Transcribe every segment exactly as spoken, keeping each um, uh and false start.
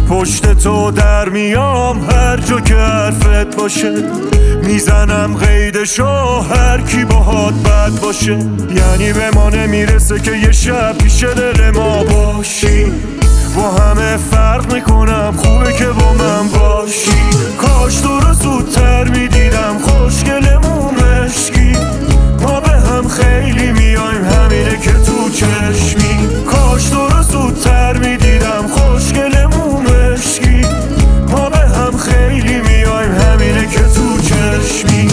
پشت تو در میام هر جا که حرفت باشه، میزنم قیدشو هر کی باهات بد باشه. یعنی به ما نمیرسه که یه شب پیش دل ما باشی، با همه فرق میکنم خوبه که با من باشی. کاش تو رو زودتر میدیدم خوشگلمون مشکی، ما به هم خیلی میایم همینه که تو چشمی. کاش تو رو زودتر میدیدم خوشگلمون مشکی، ما به هم خیلی میایم همینه که تو چشمی.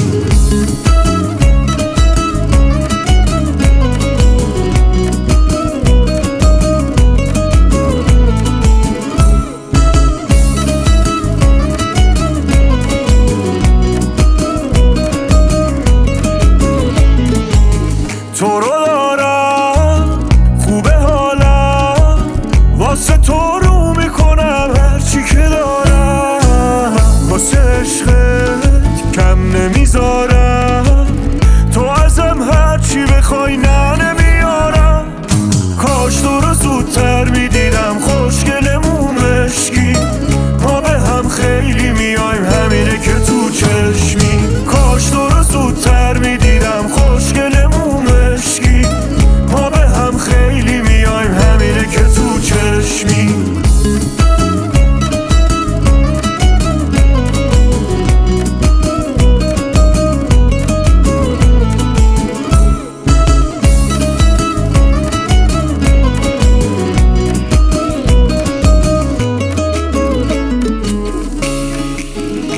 تو رو دارم خوبه حالم، واسه تو رو میکنم هرچی که دارم، واسه عشقت کم نمیذارم، تو ازم هرچی بخوای نه نمیارم. کاش تو رو زودتر میدیدم خوشگلمون مشکی، ما به هم خیلی میایم همینه که تو چشمی. کاش تو رو زودتر میدیدم خوشگلمون مشکی، ما به هم خیلی میایم همینه که تو چشمی.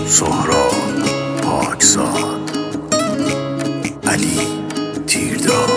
سهراب پاکزاد، علی تیرداد.